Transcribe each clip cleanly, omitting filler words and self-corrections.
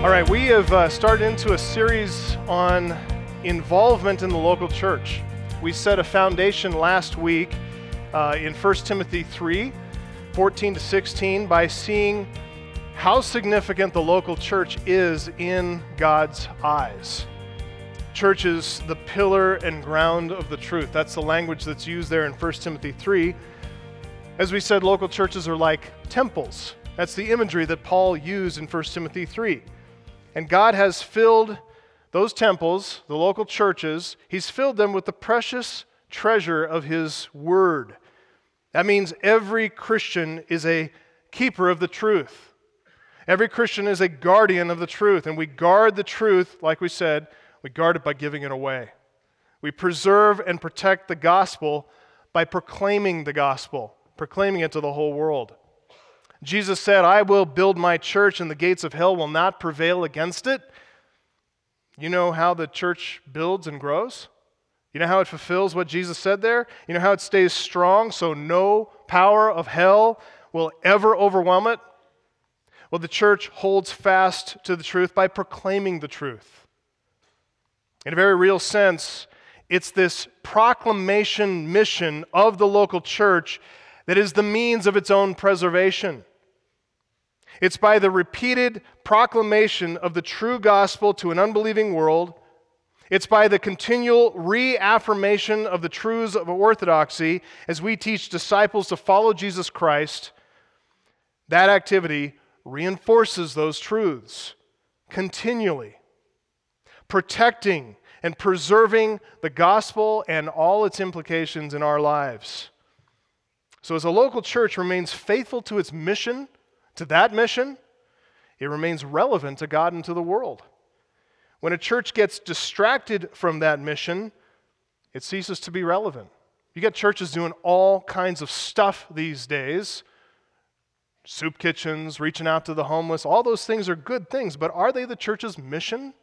All right, we have started into a series on involvement in the local church. We set a foundation last week in 1 Timothy 3, 14 to 16 by seeing how significant the local church is in God's eyes. Church is the pillar and ground of the truth. That's the language that's used there in 1 Timothy 3. As we said, local churches are like temples. That's the imagery that Paul used in 1 Timothy 3. And God has filled those temples, the local churches, He's filled them with the precious treasure of His Word. That means every Christian is a keeper of the truth. Every Christian is a guardian of the truth. And we guard the truth, like we said, we guard it by giving it away. We preserve and protect the gospel by proclaiming the gospel, proclaiming it to the whole world. Jesus said, "I will build my church and the gates of hell will not prevail against it." You know how the church builds and grows? You know how it fulfills what Jesus said there? You know how it stays strong so no power of hell will ever overwhelm it? Well, the church holds fast to the truth by proclaiming the truth. In a very real sense, it's this proclamation mission of the local church that is the means of its own preservation. It's by the repeated proclamation of the true gospel to an unbelieving world. It's by the continual reaffirmation of the truths of orthodoxy as we teach disciples to follow Jesus Christ. That activity reinforces those truths continually, protecting and preserving the gospel and all its implications in our lives. So as a local church remains faithful to its mission, to that mission, it remains relevant to God and to the world. When a church gets distracted from that mission, it ceases to be relevant. You got churches doing all kinds of stuff these days. Soup kitchens, reaching out to the homeless, all those things are good things, but are they the church's mission?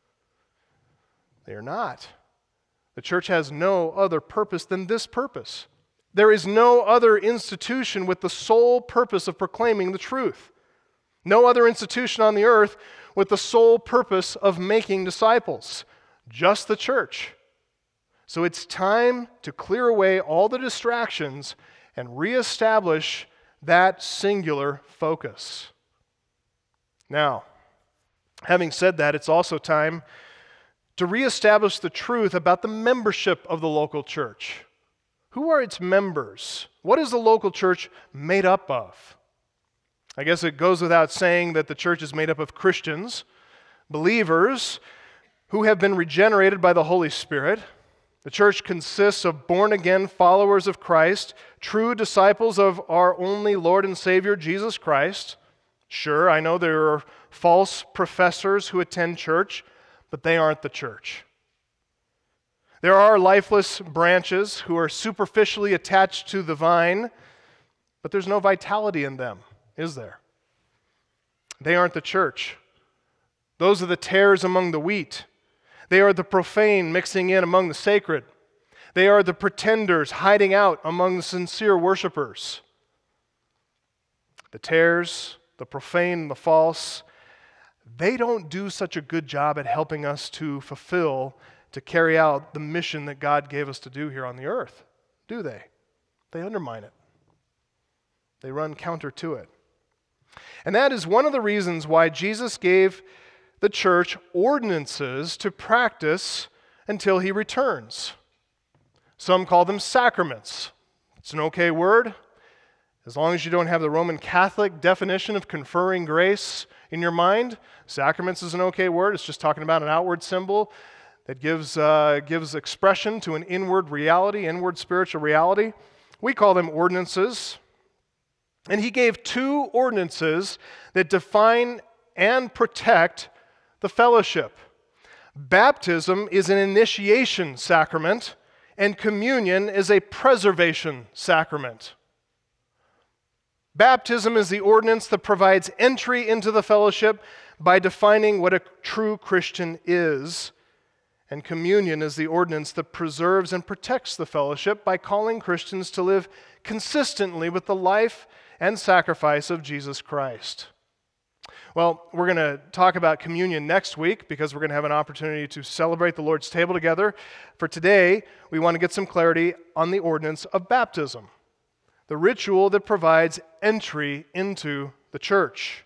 They are not. The church has no other purpose than this purpose. There is no other institution with the sole purpose of proclaiming the truth. No other institution on the earth with the sole purpose of making disciples. Just the church. So it's time to clear away all the distractions and reestablish that singular focus. Now, having said that, it's also time to reestablish the truth about the membership of the local church. Who are its members? What is the local church made up of? I guess it goes without saying that the church is made up of Christians, believers who have been regenerated by the Holy Spirit. The church consists of born-again followers of Christ, true disciples of our only Lord and Savior, Jesus Christ. Sure, I know there are false professors who attend church, but they aren't the church. There are lifeless branches who are superficially attached to the vine, but there's no vitality in them, is there? They aren't the church. Those are the tares among the wheat. They are the profane mixing in among the sacred. They are the pretenders hiding out among the sincere worshipers. The tares, the profane, the false, they don't do such a good job at helping us to carry out the mission that God gave us to do here on the earth, do they? They undermine it. They run counter to it. And that is one of the reasons why Jesus gave the church ordinances to practice until He returns. Some call them sacraments. It's an okay word, as long as you don't have the Roman Catholic definition of conferring grace in your mind. Sacraments is an okay word. It's just talking about an outward symbol that gives expression to an inward reality, inward spiritual reality. We call them ordinances. And He gave two ordinances that define and protect the fellowship. Baptism is an initiation sacrament, and communion is a preservation sacrament. Baptism is the ordinance that provides entry into the fellowship by defining what a true Christian is. And communion is the ordinance that preserves and protects the fellowship by calling Christians to live consistently with the life and sacrifice of Jesus Christ. Well, we're going to talk about communion next week because we're going to have an opportunity to celebrate the Lord's table together. For today, we want to get some clarity on the ordinance of baptism, the ritual that provides entry into the church.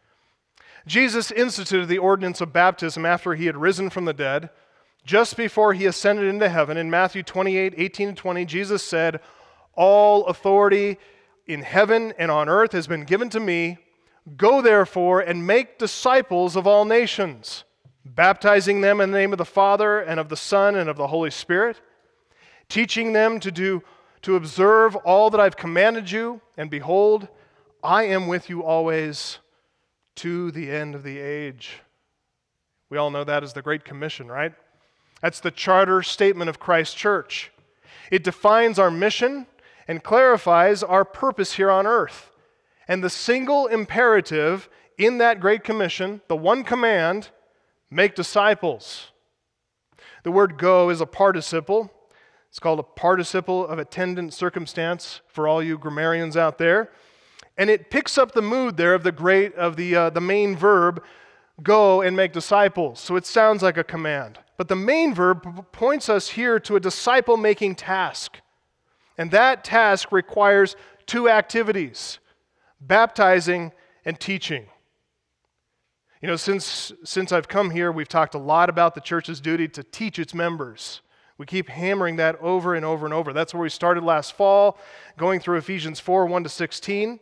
Jesus instituted the ordinance of baptism after he had risen from the dead. Just before he ascended into heaven, in Matthew 28:18-20, Jesus said, "All authority in heaven and on earth has been given to me. Go therefore and make disciples of all nations, baptizing them in the name of the Father and of the Son and of the Holy Spirit, teaching them to observe all that I've commanded you, and behold, I am with you always to the end of the age." We all know that as the Great Commission, right? That's the charter statement of Christ's church. It defines our mission and clarifies our purpose here on earth. And the single imperative in that Great Commission, the one command, make disciples. The word go is a participle. It's called a participle of attendant circumstance for all you grammarians out there. And it picks up the mood there of the main verb, go and make disciples. So it sounds like a command. But the main verb points us here to a disciple-making task. And that task requires two activities: baptizing and teaching. You know, since I've come here, we've talked a lot about the church's duty to teach its members. We keep hammering that over and over and over. That's where we started last fall, going through Ephesians 4:1-16.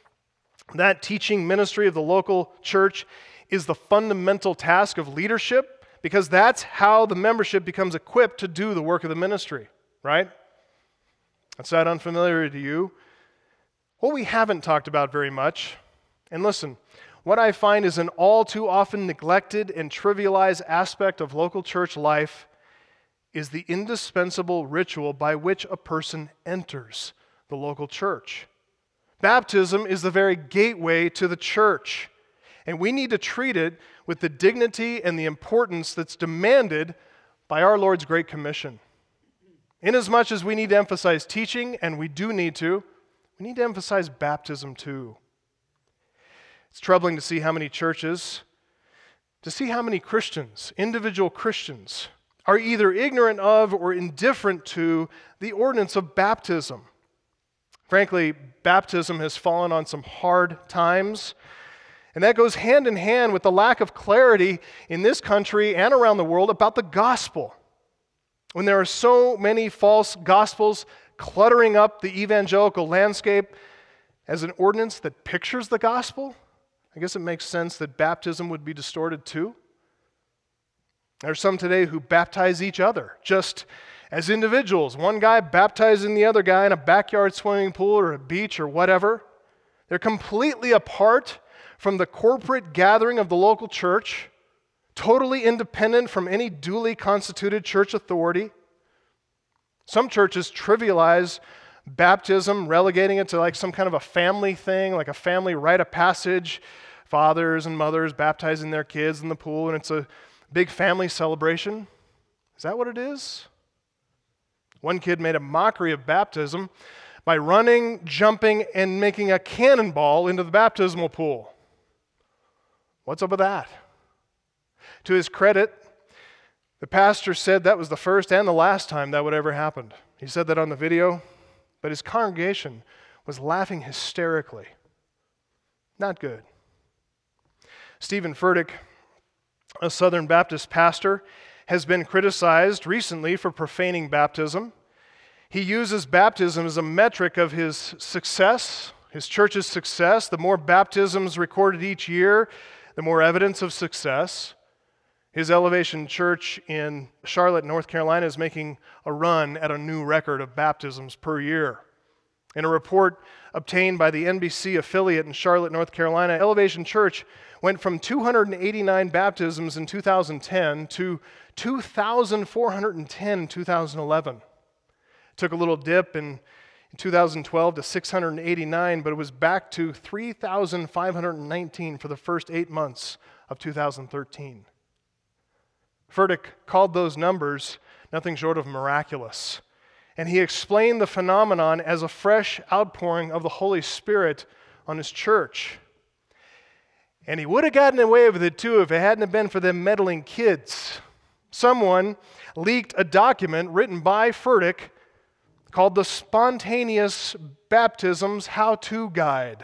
That teaching ministry of the local church is the fundamental task of leadership, because that's how the membership becomes equipped to do the work of the ministry, right? That's not unfamiliar to you. What we haven't talked about very much, and listen, what I find is an all too often neglected and trivialized aspect of local church life is the indispensable ritual by which a person enters the local church. Baptism is the very gateway to the church, and we need to treat it with the dignity and the importance that's demanded by our Lord's Great Commission. Inasmuch as we need to emphasize teaching, and we do need to, we need to emphasize baptism too. It's troubling to see how many churches, to see how many Christians, individual Christians, are either ignorant of or indifferent to the ordinance of baptism. Frankly, baptism has fallen on some hard times, and that goes hand in hand with the lack of clarity in this country and around the world about the gospel. When there are so many false gospels cluttering up the evangelical landscape as an ordinance that pictures the gospel, I guess it makes sense that baptism would be distorted too. There are some today who baptize each other just as individuals. One guy baptizing the other guy in a backyard swimming pool or a beach or whatever. They're completely apart from the corporate gathering of the local church, totally independent from any duly constituted church authority. Some churches trivialize baptism, relegating it to like some kind of a family thing, like a family rite of passage, fathers and mothers baptizing their kids in the pool, and it's a big family celebration. Is that what it is? One kid made a mockery of baptism by running, jumping, and making a cannonball into the baptismal pool. What's up with that? To his credit, the pastor said that was the first and the last time that would ever happen. He said that on the video, but his congregation was laughing hysterically. Not good. Stephen Furtick, a Southern Baptist pastor, has been criticized recently for profaning baptism. He uses baptism as a metric of his success, his church's success. The more baptisms recorded each year, the more evidence of success. His Elevation Church in Charlotte, North Carolina, is making a run at a new record of baptisms per year. In a report obtained by the NBC affiliate in Charlotte, North Carolina, Elevation Church went from 289 baptisms in 2010 to 2,410 in 2011. Took a little dip in 2012 to 689, but it was back to 3,519 for the first 8 months of 2013. Furtick called those numbers nothing short of miraculous, and he explained the phenomenon as a fresh outpouring of the Holy Spirit on his church. And he would have gotten away with it too if it hadn't have been for them meddling kids. Someone leaked a document written by Furtick called the Spontaneous Baptisms How-To Guide.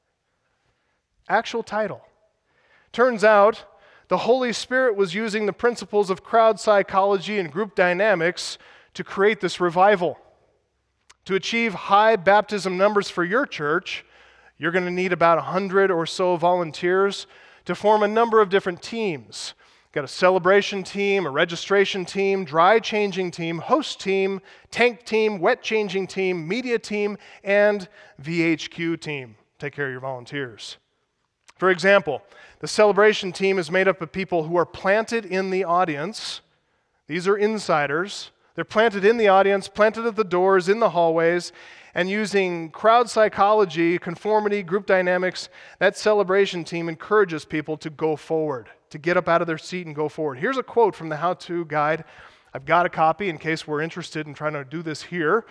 Actual title. Turns out the Holy Spirit was using the principles of crowd psychology and group dynamics to create this revival. To achieve high baptism numbers for your church, you're going to need about 100 or so volunteers to form a number of different teams. You've got a celebration team, a registration team, dry changing team, host team, tank team, wet changing team, media team, and VHQ team. Take care of your volunteers. For example, the celebration team is made up of people who are planted in the audience. These are insiders. They're planted in the audience, planted at the doors, in the hallways, and using crowd psychology, conformity, group dynamics, that celebration team encourages people to go forward, to get up out of their seat and go forward. Here's a quote from the How-To Guide. I've got a copy in case we're interested in trying to do this here.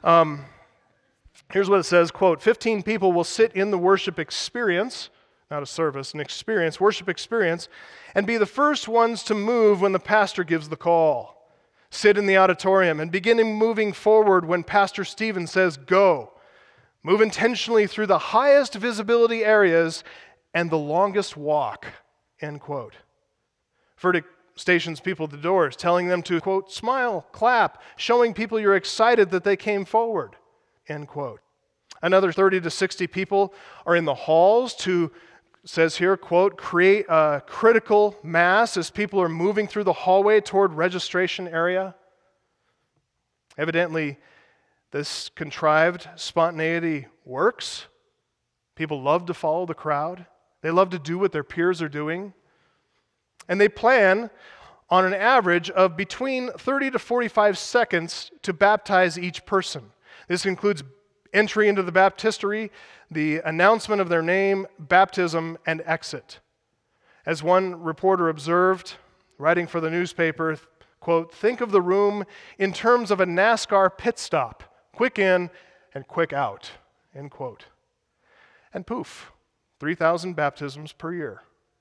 Here's what it says, quote, 15 people will sit in the worship experience, not a service, an experience, worship experience, and be the first ones to move when the pastor gives the call. Sit in the auditorium and begin moving forward when Pastor Stephen says go. Move intentionally through the highest visibility areas and the longest walk, end quote. Furtick stations people at the doors, telling them to, quote, smile, clap, showing people you're excited that they came forward, end quote. Another 30 to 60 people are in the halls to, says here, quote, create a critical mass as people are moving through the hallway toward registration area. Evidently, this contrived spontaneity works. People love to follow the crowd. They love to do what their peers are doing. And they plan on an average of between 30 to 45 seconds to baptize each person. This includes entry into the baptistery, the announcement of their name, baptism, and exit. As one reporter observed, writing for the newspaper, quote, think of the room in terms of a NASCAR pit stop, quick in and quick out, end quote. And poof, 3,000 baptisms per year.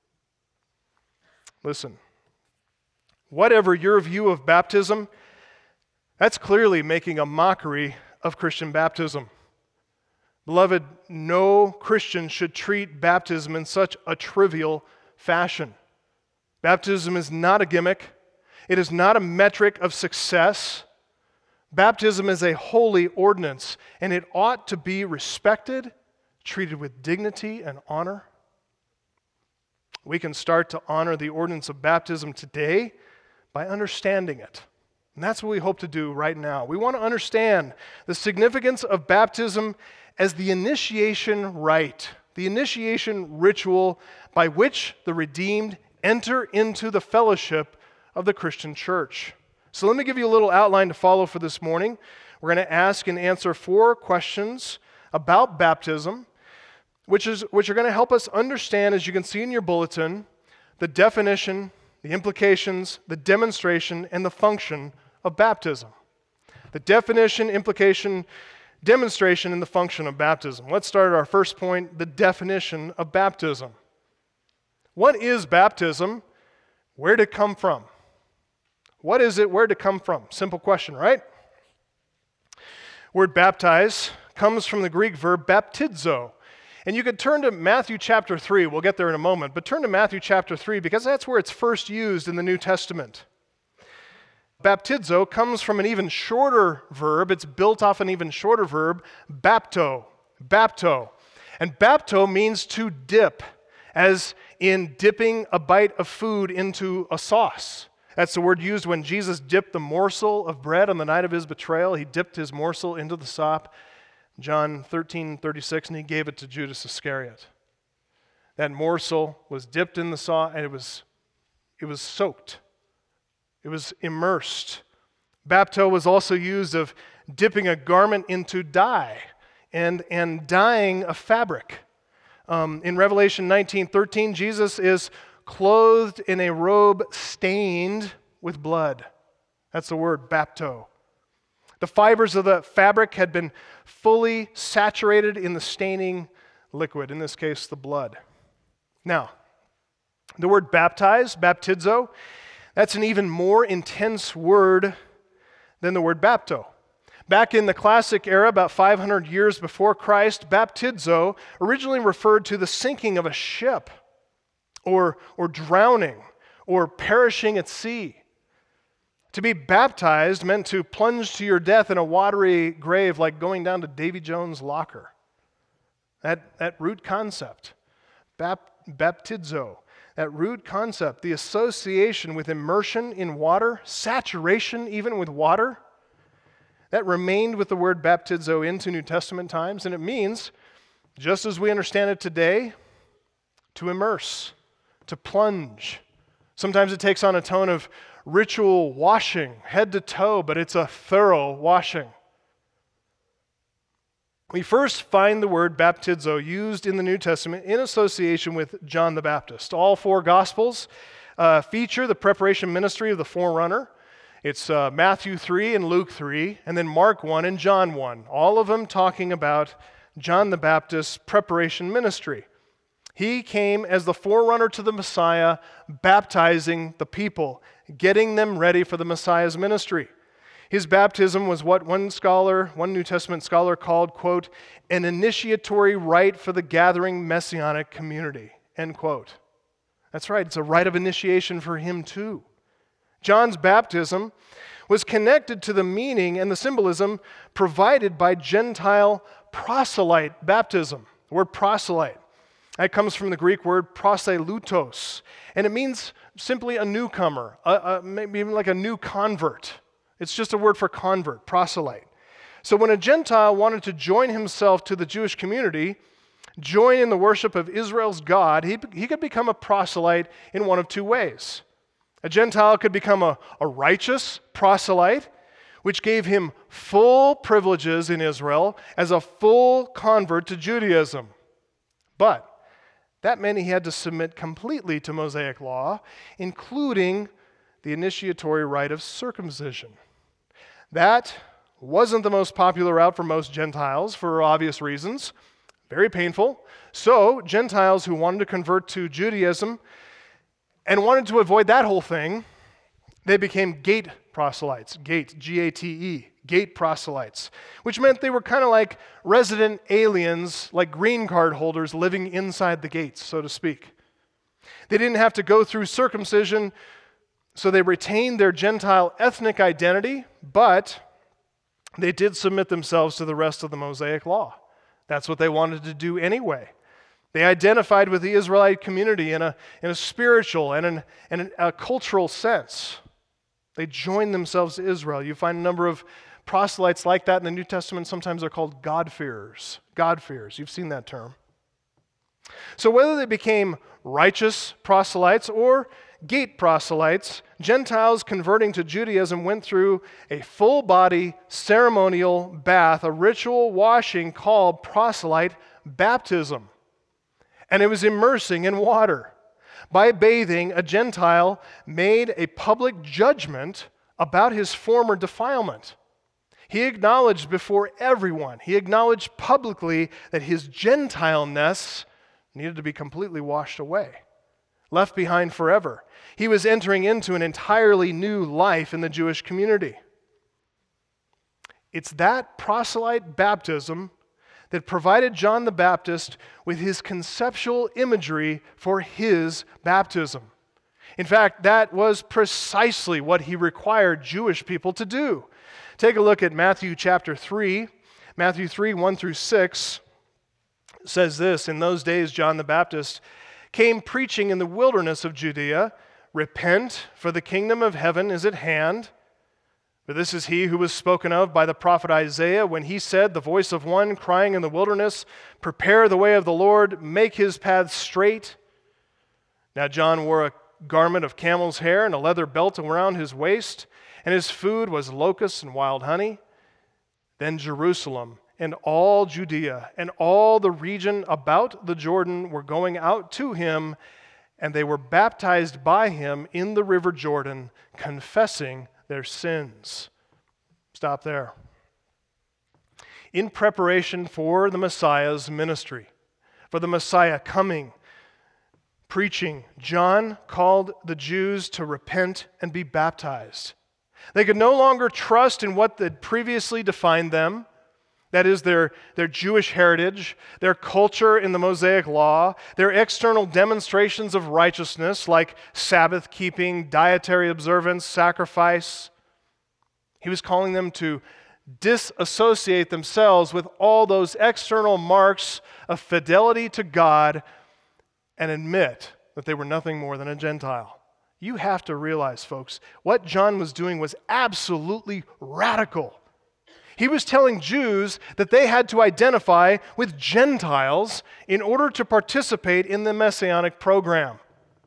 Listen, whatever your view of baptism, that's clearly making a mockery of Christian baptism. Beloved, no Christian should treat baptism in such a trivial fashion. Baptism is not a gimmick. It is not a metric of success. Baptism is a holy ordinance, and it ought to be respected, treated with dignity and honor. We can start to honor the ordinance of baptism today by understanding it. And that's what we hope to do right now. We want to understand the significance of baptism as the initiation rite, the initiation ritual by which the redeemed enter into the fellowship of the Christian church. So let me give you a little outline to follow for this morning. We're going to ask and answer 4 questions about baptism, which are going to help us understand, as you can see in your bulletin, the definition, the implications, the demonstration, and the function of baptism. The definition, implication, demonstration, and the function of baptism. Let's start at our first point, the definition of baptism. What is baptism? Where did it come from? What is it? Where did it come from? Simple question, right? Word baptize comes from the Greek verb baptizo. And you could turn to Matthew chapter 3. We'll get there in a moment. But turn to Matthew chapter 3 because that's where it's first used in the New Testament. Baptizo comes from an even shorter verb. It's built off an even shorter verb, bapto. Bapto. And bapto means to dip, as in dipping a bite of food into a sauce. That's the word used when Jesus dipped the morsel of bread on the night of his betrayal. He dipped his morsel into the sop, John 13:36, and he gave it to Judas Iscariot. That morsel was dipped in the sauce, and it was soaked. It was immersed. Bapto was also used of dipping a garment into dye and dyeing a fabric. In Revelation 19:13, Jesus is clothed in a robe stained with blood. That's the word, bapto. The fibers of the fabric had been fully saturated in the staining liquid, in this case, the blood. Now, the word baptize, baptizo, that's an even more intense word than the word bapto. Back in the classic era, about 500 years before Christ, baptizo originally referred to the sinking of a ship, or drowning, or perishing at sea. To be baptized meant to plunge to your death in a watery grave, like going down to Davy Jones' locker. That root concept, baptizo, that root concept, the association with immersion in water, saturation even with water, that remained with the word baptizo into New Testament times, and it means, just as we understand it today, to immerse, to plunge. Sometimes it takes on a tone of ritual washing, head to toe, but it's a thorough washing. We first find the word baptizo used in the New Testament in association with John the Baptist. All four Gospels feature the preparation ministry of the forerunner. It's Matthew 3 and Luke 3, and then Mark 1 and John 1, all of them talking about John the Baptist's preparation ministry. He came as the forerunner to the Messiah, baptizing the people, getting them ready for the Messiah's ministry. His baptism was what one New Testament scholar called, quote, an initiatory rite for the gathering messianic community, end quote. That's right, it's a rite of initiation for him too. John's baptism was connected to the meaning and the symbolism provided by Gentile proselyte baptism. The word proselyte, that comes from the Greek word proselytos, and it means simply a newcomer, maybe even like a new convert. It's just a word for convert, proselyte. So when a Gentile wanted to join himself to the Jewish community, join in the worship of Israel's God, he could become a proselyte in one of two ways. A Gentile could become a righteous proselyte, which gave him full privileges in Israel as a full convert to Judaism. But that meant he had to submit completely to Mosaic law, including the initiatory rite of circumcision. That wasn't the most popular route for most Gentiles for obvious reasons. Very painful. So Gentiles who wanted to convert to Judaism and wanted to avoid that whole thing, they became gate proselytes. Gate, G-A-T-E, gate proselytes, which meant they were kind of like resident aliens, like green card holders living inside the gates, so to speak. They didn't have to go through circumcision, so they retained their Gentile ethnic identity, but they did submit themselves to the rest of the Mosaic law. That's what they wanted to do anyway. They identified with the Israelite community in a spiritual and in a cultural sense. They joined themselves to Israel. You find a number of proselytes like that in the New Testament. Sometimes they're called God-fearers. God-fearers. You've seen that term. So whether they became righteous proselytes or gate proselytes, Gentiles converting to Judaism went through a full-body ceremonial bath, a ritual washing called proselyte baptism. And it was immersing in water. By bathing, a Gentile made a public judgment about his former defilement. He acknowledged before everyone, he acknowledged publicly that his Gentileness needed to be completely washed away, left behind forever. He was entering into an entirely new life in the Jewish community. It's that proselyte baptism that provided John the Baptist with his conceptual imagery for his baptism. In fact, that was precisely what he required Jewish people to do. Take a look at Matthew chapter 3. Matthew 3, 1 through 6 says this, "In those days John the Baptist came preaching in the wilderness of Judea, 'Repent, for the kingdom of heaven is at hand.' For this is he who was spoken of by the prophet Isaiah when he said, 'The voice of one crying in the wilderness, prepare the way of the Lord, make his paths straight.' Now John wore a garment of camel's hair and a leather belt around his waist, and his food was locusts and wild honey. Then Jerusalem and all Judea and all the region about the Jordan were going out to him, and they were baptized by him in the river Jordan, confessing their sins." Stop there. In preparation for the Messiah's ministry, for the Messiah coming preaching, John called the Jews to repent and be baptized. They could no longer trust in what had previously defined them, that is, their Jewish heritage, their culture in the Mosaic Law, their external demonstrations of righteousness like Sabbath keeping, dietary observance, sacrifice. He was calling them to disassociate themselves with all those external marks of fidelity to God and admit that they were nothing more than a Gentile. You have to realize, folks, what John was doing was absolutely radical. He was telling Jews that they had to identify with Gentiles in order to participate in the Messianic program.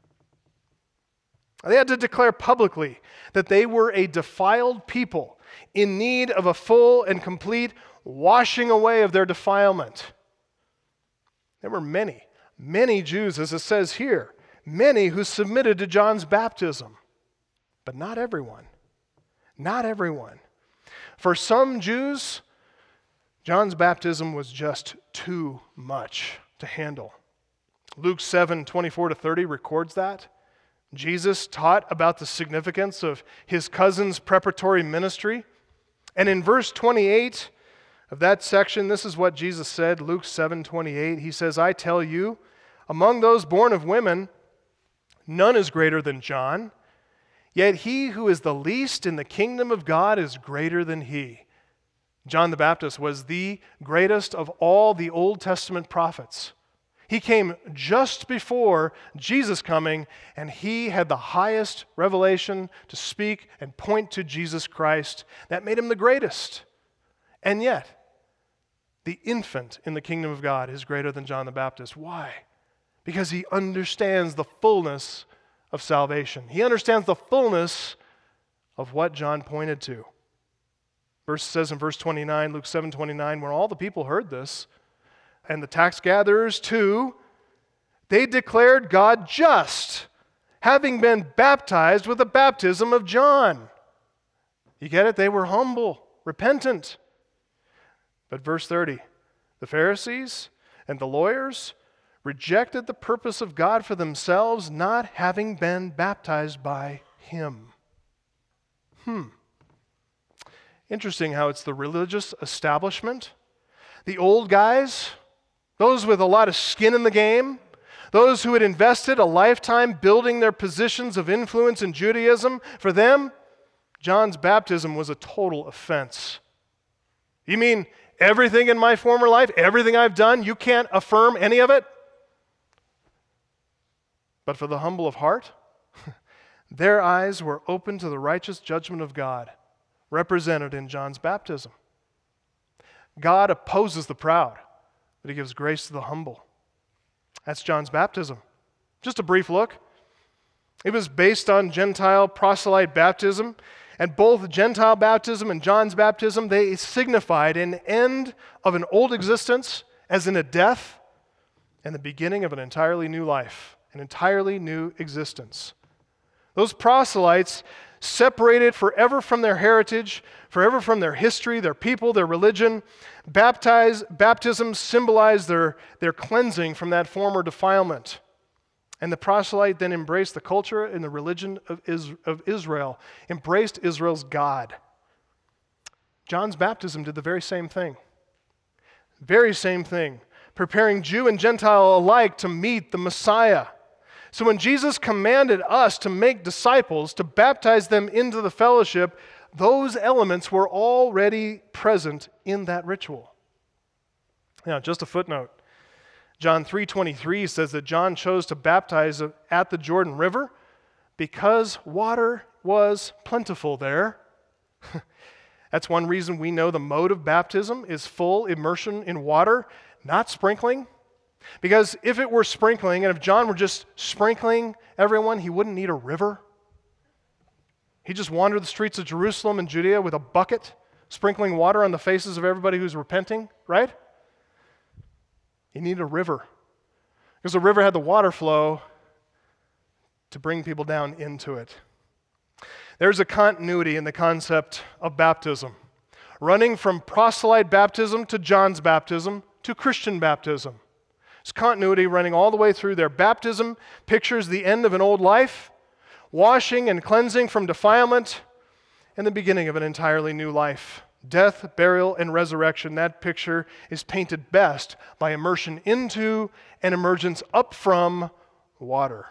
They had to declare publicly that they were a defiled people in need of a full and complete washing away of their defilement. There were many Jews, as it says here, many who submitted to John's baptism, but not everyone. Not everyone. For some Jews, John's baptism was just too much to handle. Luke 7:24-30 records that. Jesus taught about the significance of his cousin's preparatory ministry. And in verse 28 of that section, this is what Jesus said, Luke 7:28. He says, I tell you, among those born of women, none is greater than John. Yet he who is the least in the kingdom of God is greater than he. John the Baptist was the greatest of all the Old Testament prophets. He came just before Jesus coming, and he had the highest revelation to speak and point to Jesus Christ. That made him the greatest. And yet, the infant in the kingdom of God is greater than John the Baptist. Why? Because he understands the fullness of salvation. He understands the fullness of what John pointed to. Verse says in verse 29, Luke 7:29, when all the people heard this, and the tax gatherers too, they declared God just, having been baptized with the baptism of John. You get it? They were humble, repentant. But verse 30, the Pharisees and the lawyers rejected the purpose of God for themselves, not having been baptized by him. Interesting how it's the religious establishment, the old guys, those with a lot of skin in the game, those who had invested a lifetime building their positions of influence in Judaism. For them, John's baptism was a total offense. You mean everything in my former life, everything I've done, you can't affirm any of it? But for the humble of heart, their eyes were open to the righteous judgment of God, represented in John's baptism. God opposes the proud, but he gives grace to the humble. That's John's baptism. Just a brief look. It was based on Gentile proselyte baptism, and both Gentile baptism and John's baptism, they signified an end of an old existence, as in a death, and the beginning of an entirely new life, an entirely new existence. Those proselytes separated forever from their heritage, forever from their history, their people, their religion. Baptism symbolized their cleansing from that former defilement. And the proselyte then embraced the culture and the religion of Israel, embraced Israel's God. John's baptism did the very same thing. Very same thing, preparing Jew and Gentile alike to meet the Messiah. So when Jesus commanded us to make disciples, to baptize them into the fellowship, those elements were already present in that ritual. Now, just a footnote. John 3:23 says that John chose to baptize at the Jordan River because water was plentiful there. That's one reason we know the mode of baptism is full immersion in water, not sprinkling. Because if it were sprinkling, and if John were just sprinkling everyone, he wouldn't need a river. He just wandered the streets of Jerusalem and Judea with a bucket, sprinkling water on the faces of everybody who's repenting, right? He needed a river. Because the river had the water flow to bring people down into it. There's a continuity in the concept of baptism, running from proselyte baptism to John's baptism to Christian baptism. There's continuity running all the way through there. Baptism pictures the end of an old life, washing and cleansing from defilement, and the beginning of an entirely new life. Death, burial, and resurrection. That picture is painted best by immersion into and emergence up from water.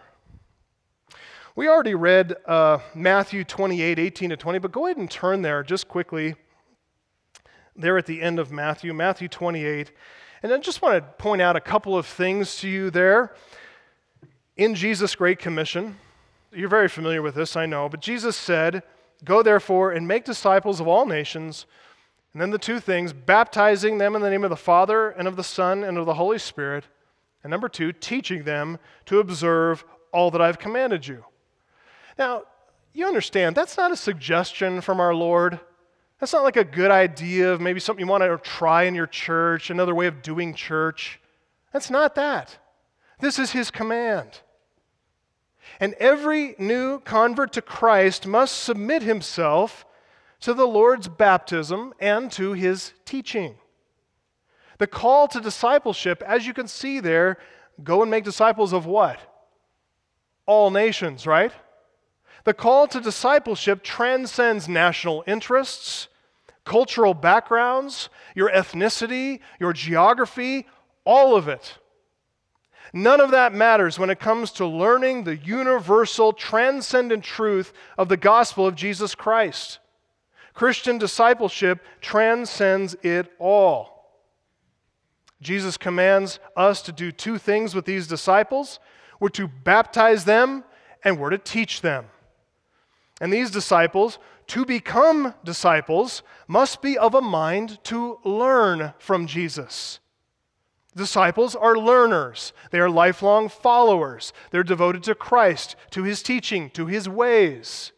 We already read Matthew 28, 18 to 20, but go ahead and turn there just quickly. There at the end of Matthew 28. And I just want to point out a couple of things to you there. In Jesus' Great Commission, you're very familiar with this, I know, but Jesus said, "Go therefore and make disciples of all nations," and then the two things, baptizing them in the name of the Father and of the Son and of the Holy Spirit, and number two, teaching them to observe all that I've commanded you. Now, you understand, that's not a suggestion from our Lord. That's not like a good idea of maybe something you want to try in your church, another way of doing church. That's not that. This is His command. And every new convert to Christ must submit himself to the Lord's baptism and to His teaching. The call to discipleship, as you can see there, go and make disciples of what? All nations, right? The call to discipleship transcends national interests, cultural backgrounds, your ethnicity, your geography, all of it. None of that matters when it comes to learning the universal, transcendent truth of the gospel of Jesus Christ. Christian discipleship transcends it all. Jesus commands us to do two things with these disciples. We're to baptize them and we're to teach them. And these disciples, to become disciples, must be of a mind to learn from Jesus. Disciples are learners. They are lifelong followers. They're devoted to Christ, to His teaching, to His ways.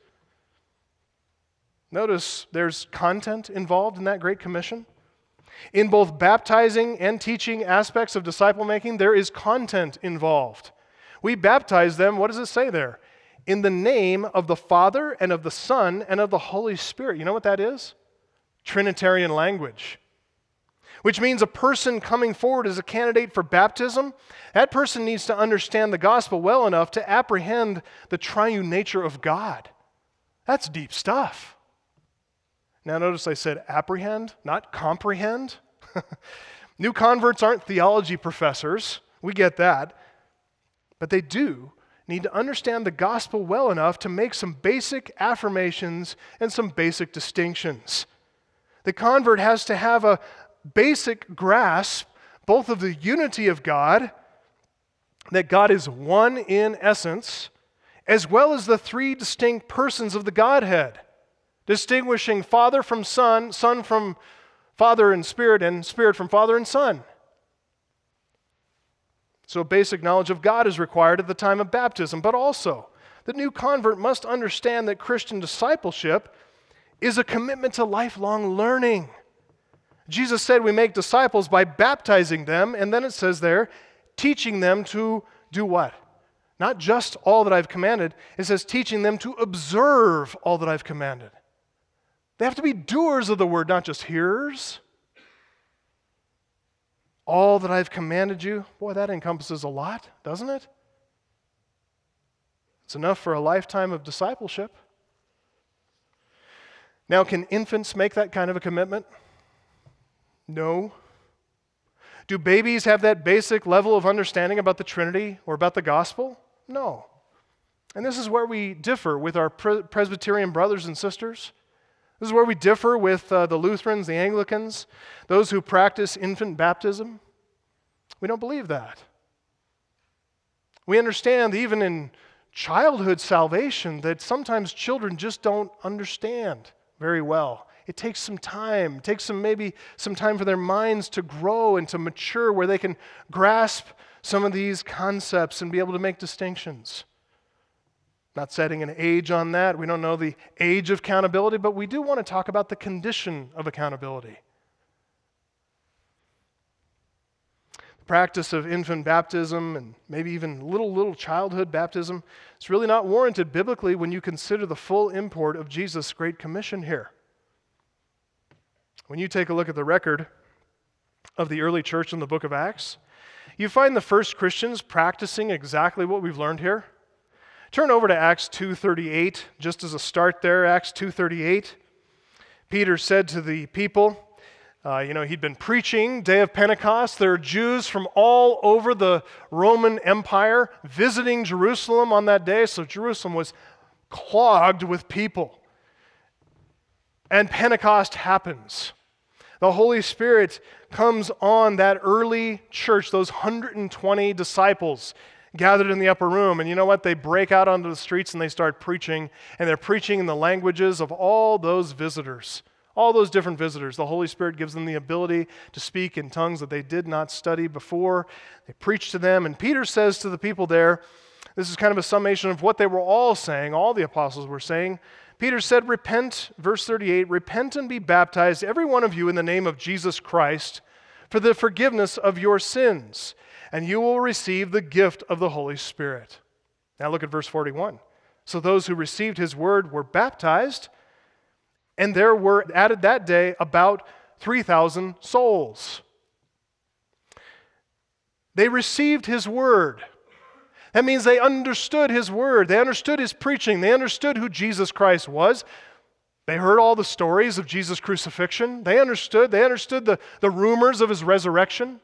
Notice there's content involved in that Great Commission. In both baptizing and teaching aspects of disciple making, there is content involved. We baptize them, what does it say there? In the name of the Father and of the Son and of the Holy Spirit. You know what that is? Trinitarian language. Which means a person coming forward as a candidate for baptism, that person needs to understand the gospel well enough to apprehend the triune nature of God. That's deep stuff. Now notice I said apprehend, not comprehend. New converts aren't theology professors. We get that. But they do need to understand the gospel well enough to make some basic affirmations and some basic distinctions. The convert has to have a basic grasp both of the unity of God, that God is one in essence, as well as the three distinct persons of the Godhead, distinguishing Father from Son, Son from Father and Spirit from Father and Son. So basic knowledge of God is required at the time of baptism, but also the new convert must understand that Christian discipleship is a commitment to lifelong learning. Jesus said we make disciples by baptizing them, and then it says there, teaching them to do what? Not just all that I've commanded, it says teaching them to observe all that I've commanded. They have to be doers of the word, not just hearers. All that I've commanded you, boy, that encompasses a lot, doesn't it? It's enough for a lifetime of discipleship. Now, can infants make that kind of a commitment? No. Do babies have that basic level of understanding about the Trinity or about the gospel? No. And this is where we differ with our Presbyterian brothers and sisters. This is where we differ with the Lutherans, the Anglicans, those who practice infant baptism. We don't believe that. We understand even in childhood salvation that sometimes children just don't understand very well. It takes some time. It takes maybe some time for their minds to grow and to mature where they can grasp some of these concepts and be able to make distinctions. Not setting an age on that. We don't know the age of accountability, but we do want to talk about the condition of accountability. The practice of infant baptism and maybe even little childhood baptism is really not warranted biblically when you consider the full import of Jesus' Great Commission here. When you take a look at the record of the early church in the book of Acts, you find the first Christians practicing exactly what we've learned here. Turn over to Acts 2:38, just as a start there, Acts 2:38. Peter said to the people, he'd been preaching day of Pentecost. There are Jews from all over the Roman Empire visiting Jerusalem on that day, so Jerusalem was clogged with people. And Pentecost happens. The Holy Spirit comes on that early church, those 120 disciples gathered in the upper room. And you know what? They break out onto the streets and they start preaching. And they're preaching in the languages of all those visitors, all those different visitors. The Holy Spirit gives them the ability to speak in tongues that they did not study before. They preach to them. And Peter says to the people there, this is kind of a summation of what they were all saying, all the apostles were saying. Peter said, repent, verse 38, repent and be baptized, every one of you, in the name of Jesus Christ, for the forgiveness of your sins, and you will receive the gift of the Holy Spirit. Now look at verse 41. So those who received his word were baptized, and there were added that day about 3,000 souls. They received his word. That means they understood his word. They understood his preaching. They understood who Jesus Christ was. They heard all the stories of Jesus' crucifixion. They understood the rumors of his resurrection.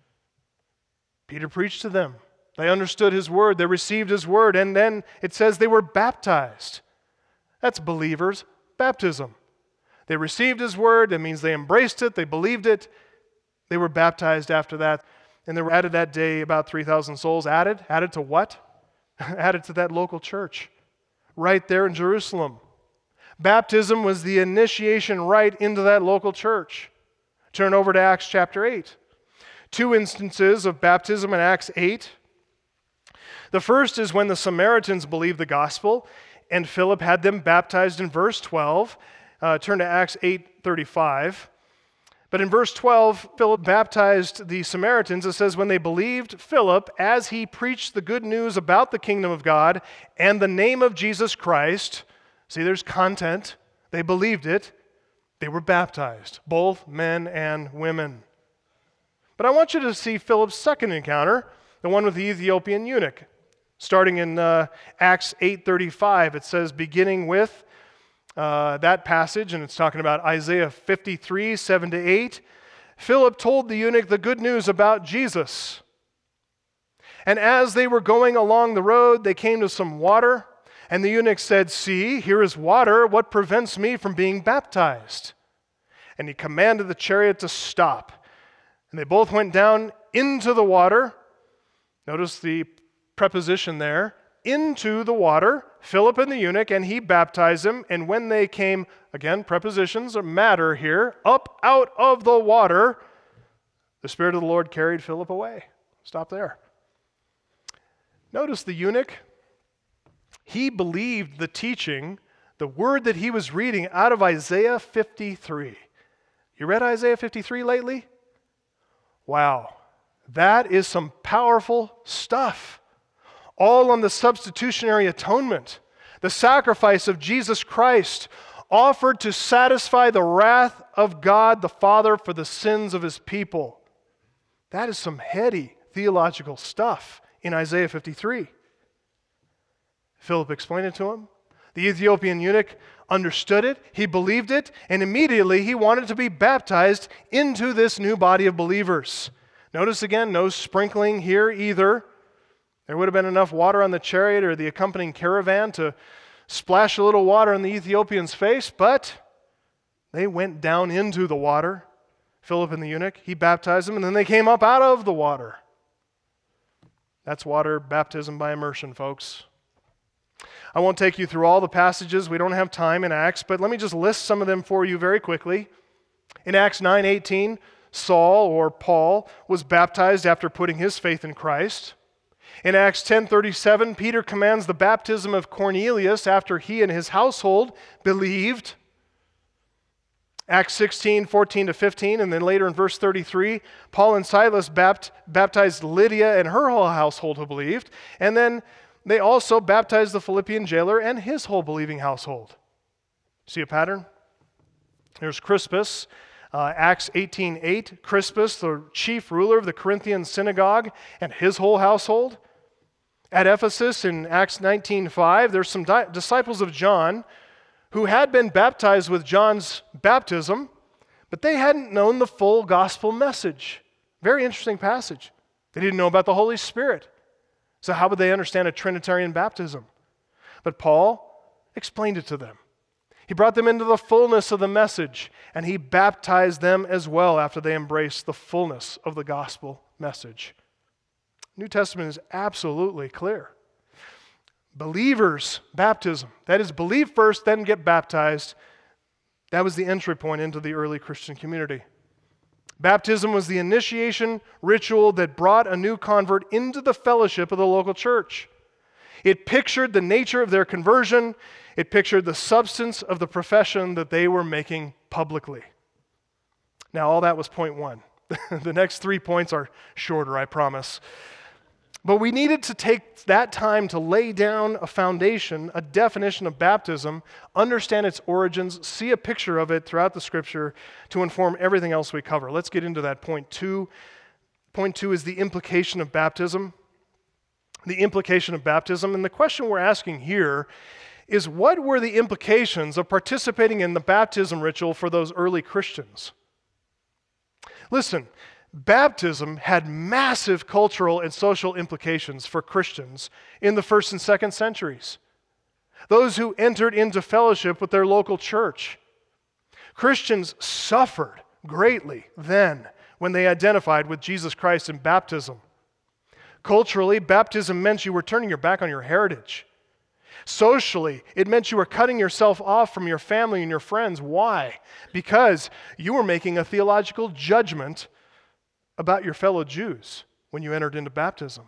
Peter preached to them. They understood his word. They received his word. And then it says they were baptized. That's believers' baptism. They received his word. That means they embraced it. They believed it. They were baptized after that. And there were added that day about 3,000 souls. Added to what? Added to that local church right there in Jerusalem. Baptism was the initiation rite into that local church. Turn over to Acts chapter 8. 2 instances of baptism in Acts 8. The first is when the Samaritans believed the gospel, and Philip had them baptized in verse 12. Turn to Acts 8:35. But in verse 12, Philip baptized the Samaritans. It says, when they believed Philip as he preached the good news about the kingdom of God and the name of Jesus Christ, see, there's content. They believed it. They were baptized, both men and women. But I want you to see Philip's second encounter, the one with the Ethiopian eunuch. Starting in Acts 8:35, it says, beginning with that passage, and it's talking about Isaiah 53, 7-8. Philip told the eunuch the good news about Jesus. And as they were going along the road, they came to some water, and the eunuch said, see, here is water. What prevents me from being baptized? And he commanded the chariot to stop. And they both went down into the water. Notice the preposition there. Into the water, Philip and the eunuch, and he baptized him. And when they came, again, prepositions matter here, up out of the water, the Spirit of the Lord carried Philip away. Stop there. Notice the eunuch, he believed the teaching, the word that he was reading out of Isaiah 53. You read Isaiah 53 lately? Wow, that is some powerful stuff. All on the substitutionary atonement, the sacrifice of Jesus Christ offered to satisfy the wrath of God the Father for the sins of his people. That is some heady theological stuff in Isaiah 53. Philip explained it to him. The Ethiopian eunuch understood it, he believed it, and immediately he wanted to be baptized into this new body of believers. Notice again, no sprinkling here either. There would have been enough water on the chariot or the accompanying caravan to splash a little water on the Ethiopian's face, but they went down into the water. Philip and the eunuch, he baptized them, and then they came up out of the water. That's water baptism by immersion, folks. I won't take you through all the passages. We don't have time in Acts, but let me just list some of them for you very quickly. In Acts 9:18, Saul, or Paul, was baptized after putting his faith in Christ. In Acts 10:37, Peter commands the baptism of Cornelius after he and his household believed. Acts 16:14-15, and then later in verse 33, Paul and Silas baptized Lydia and her whole household who believed, and then they also baptized the Philippian jailer and his whole believing household. See a pattern? There's Crispus, Acts 18:8, Crispus, the chief ruler of the Corinthian synagogue, and his whole household. At Ephesus in Acts 19:5, there's some disciples of John who had been baptized with John's baptism, but they hadn't known the full gospel message. Very interesting passage. They didn't know about the Holy Spirit. So how would they understand a Trinitarian baptism? But Paul explained it to them. He brought them into the fullness of the message, and he baptized them as well after they embraced the fullness of the gospel message. New Testament is absolutely clear. Believers' baptism, that is, believe first, then get baptized. That was the entry point into the early Christian community. Baptism was the initiation ritual that brought a new convert into the fellowship of the local church. It pictured the nature of their conversion. It pictured the substance of the profession that they were making publicly. Now, all that was point one. The next 3 points are shorter, I promise. But we needed to take that time to lay down a foundation, a definition of baptism, understand its origins, see a picture of it throughout the Scripture to inform everything else we cover. Let's get into that. Point two. Point 2 is the implication of baptism. The implication of baptism. And the question we're asking here is, what were the implications of participating in the baptism ritual for those early Christians? Listen, baptism had massive cultural and social implications for Christians in the 1st and 2nd centuries. Those who entered into fellowship with their local church. Christians suffered greatly then when they identified with Jesus Christ in baptism. Culturally, baptism meant you were turning your back on your heritage. Socially, it meant you were cutting yourself off from your family and your friends. Why? Because you were making a theological judgment about your fellow Jews when you entered into baptism.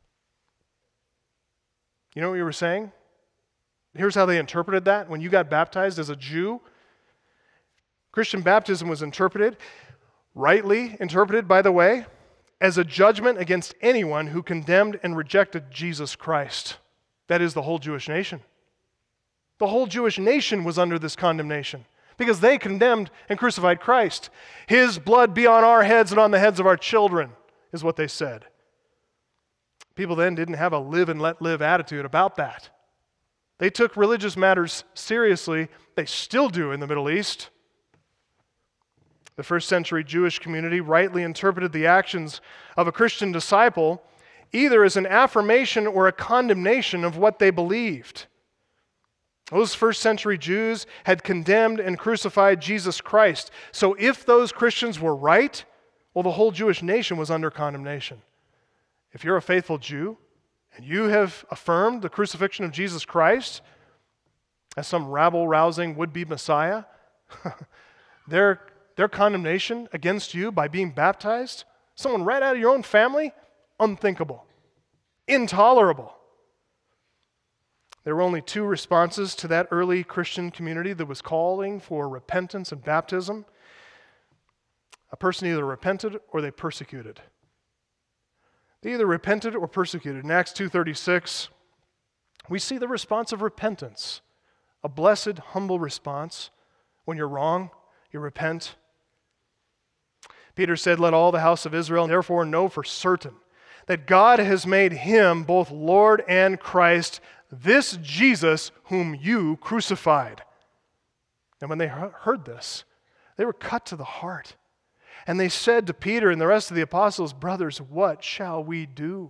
You know what you were saying? Here's how they interpreted that when you got baptized as a Jew. Christian baptism was interpreted, rightly interpreted, by the way, as a judgment against anyone who condemned and rejected Jesus Christ. That is the whole Jewish nation. The whole Jewish nation was under this condemnation because they condemned and crucified Christ. His blood be on our heads and on the heads of our children, is what they said. People then didn't have a live and let live attitude about that. They took religious matters seriously. They still do in the Middle East. The 1st century Jewish community rightly interpreted the actions of a Christian disciple either as an affirmation or a condemnation of what they believed. Those 1st century Jews had condemned and crucified Jesus Christ. So if those Christians were right, well, the whole Jewish nation was under condemnation. If you're a faithful Jew and you have affirmed the crucifixion of Jesus Christ as some rabble-rousing would-be Messiah, their condemnation against you by being baptized, someone right out of your own family, unthinkable, intolerable. There were only 2 responses to that early Christian community that was calling for repentance and baptism. A person either repented or they persecuted. They either repented or persecuted. In Acts 2:36, we see the response of repentance, a blessed, humble response. When you're wrong, you repent. Peter said, "Let all the house of Israel therefore know for certain that God has made him both Lord and Christ, this Jesus whom you crucified." And when they heard this, they were cut to the heart. And they said to Peter and the rest of the apostles, "Brothers, what shall we do?"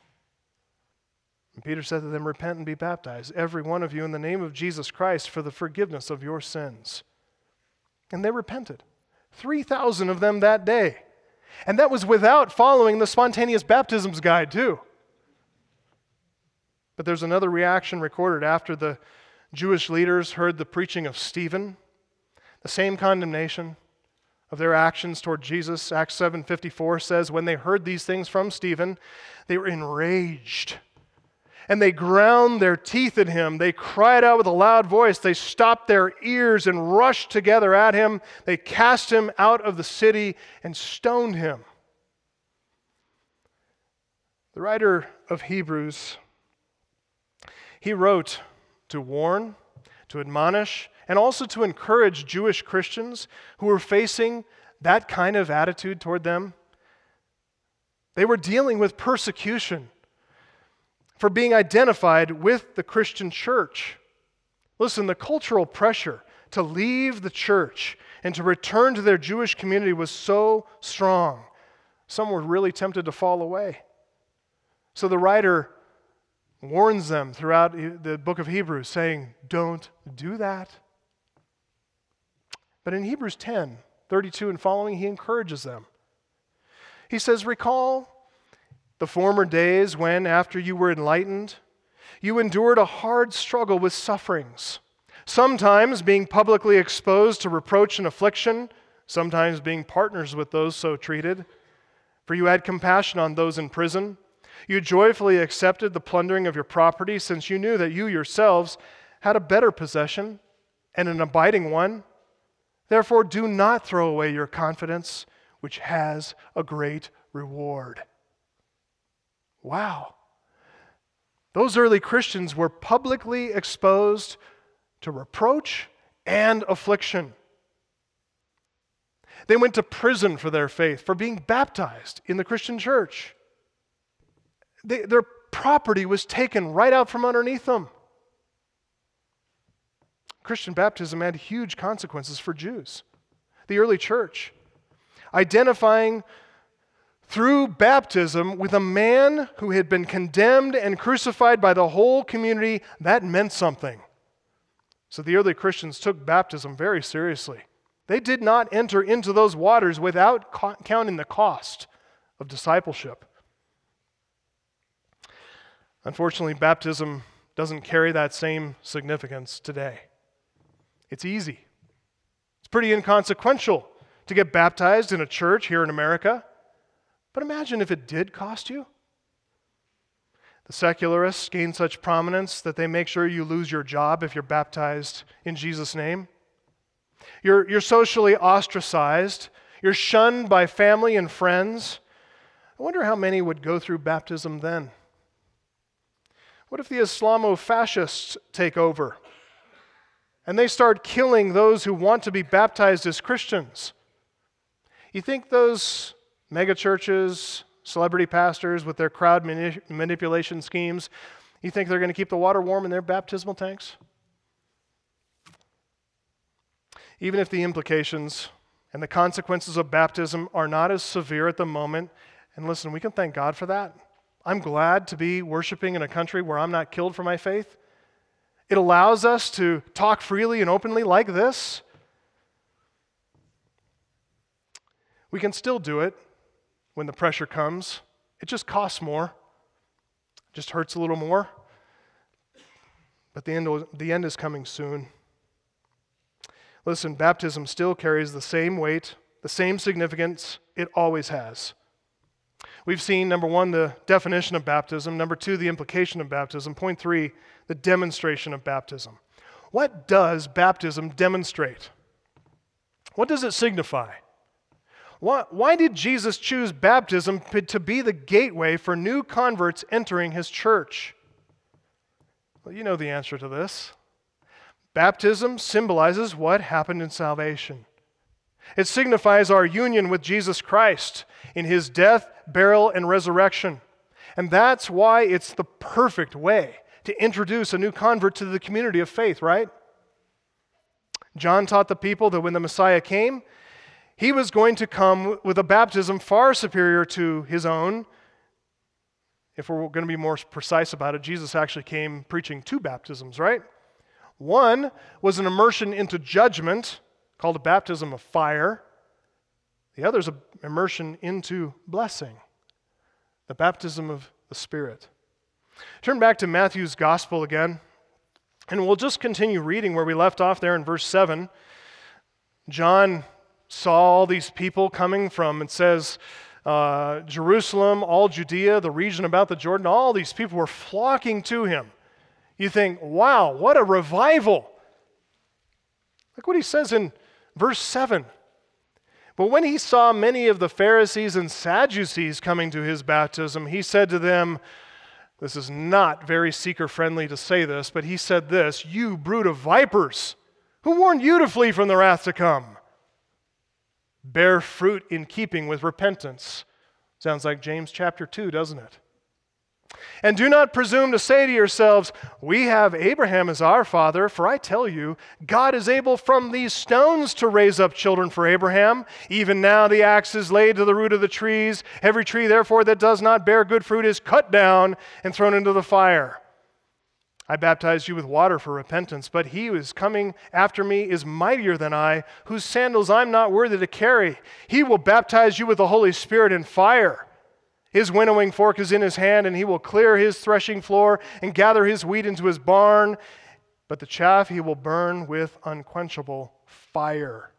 And Peter said to them, "Repent and be baptized, every one of you, in the name of Jesus Christ for the forgiveness of your sins." And they repented. 3,000 of them that day. And that was without following the spontaneous baptisms guide too. But there's another reaction recorded after the Jewish leaders heard the preaching of Stephen. The same condemnation of their actions toward Jesus. Acts 7:54 says, when they heard these things from Stephen, they were enraged. And they ground their teeth at him. They cried out with a loud voice. They stopped their ears and rushed together at him. They cast him out of the city and stoned him. The writer of Hebrews, he wrote to warn, to admonish, and also to encourage Jewish Christians who were facing that kind of attitude toward them. They were dealing with persecution for being identified with the Christian church. Listen, the cultural pressure to leave the church and to return to their Jewish community was so strong. Some were really tempted to fall away. So the writer warns them throughout the book of Hebrews, saying, don't do that. But in Hebrews 10:32 and following, he encourages them. He says, recall the former days when, after you were enlightened, you endured a hard struggle with sufferings, sometimes being publicly exposed to reproach and affliction, sometimes being partners with those so treated. For you had compassion on those in prison. You joyfully accepted the plundering of your property, since you knew that you yourselves had a better possession and an abiding one. Therefore, do not throw away your confidence, which has a great reward. Wow. Those early Christians were publicly exposed to reproach and affliction. They went to prison for their faith, for being baptized in the Christian church. Their property was taken right out from underneath them. Christian baptism had huge consequences for Jews. The early church, identifying through baptism with a man who had been condemned and crucified by the whole community, that meant something. So the early Christians took baptism very seriously. They did not enter into those waters without counting the cost of discipleship. Unfortunately, baptism doesn't carry that same significance today. It's easy. It's pretty inconsequential to get baptized in a church here in America. But imagine if it did cost you. The secularists gain such prominence that they make sure you lose your job if you're baptized in Jesus' name. You're socially ostracized. You're shunned by family and friends. I wonder how many would go through baptism then. What if the Islamo-fascists take over and they start killing those who want to be baptized as Christians? You think those megachurches, celebrity pastors with their crowd manipulation schemes, you think they're going to keep the water warm in their baptismal tanks? Even if the implications and the consequences of baptism are not as severe at the moment, and listen, we can thank God for that. I'm glad to be worshiping in a country where I'm not killed for my faith. It allows us to talk freely and openly like this. We can still do it when the pressure comes. It just costs more. It just hurts a little more. But the end is coming soon. Listen, baptism still carries the same weight, the same significance it always has. We've seen, number one, the definition of baptism. Number two, the implication of baptism. Point three, the demonstration of baptism. What does baptism demonstrate? What does it signify? Why did Jesus choose baptism to be the gateway for new converts entering his church? Well, you know the answer to this. Baptism symbolizes what happened in salvation. It signifies our union with Jesus Christ in his death, burial, and resurrection. And that's why it's the perfect way to introduce a new convert to the community of faith, right? John taught the people that when the Messiah came, he was going to come with a baptism far superior to his own. If we're going to be more precise about it, Jesus actually came preaching two baptisms, right? One was an immersion into judgment, called a baptism of fire. The other is an immersion into blessing, the baptism of the Spirit. Turn back to Matthew's Gospel again, and we'll just continue reading where we left off there in verse 7. John saw all these people coming from, it says, Jerusalem, all Judea, the region about the Jordan, all these people were flocking to him. You think, wow, what a revival. Look what he says in verse 7. But when he saw many of the Pharisees and Sadducees coming to his baptism, he said to them, this is not very seeker-friendly to say this, but he said this, you brood of vipers, Who warned you to flee from the wrath to come? Bear fruit in keeping with repentance. Sounds like James chapter 2, doesn't it? And do not presume to say to yourselves, we have Abraham as our father, for I tell you, God is able from these stones to raise up children for Abraham. Even now the axe is laid to the root of the trees. Every tree, therefore, that does not bear good fruit is cut down and thrown into the fire. I baptized you with water for repentance, but he who is coming after me is mightier than I, whose sandals I'm not worthy to carry. He will baptize you with the Holy Spirit and fire. His winnowing fork is in his hand, and he will clear his threshing floor and gather his wheat into his barn, but the chaff he will burn with unquenchable fire.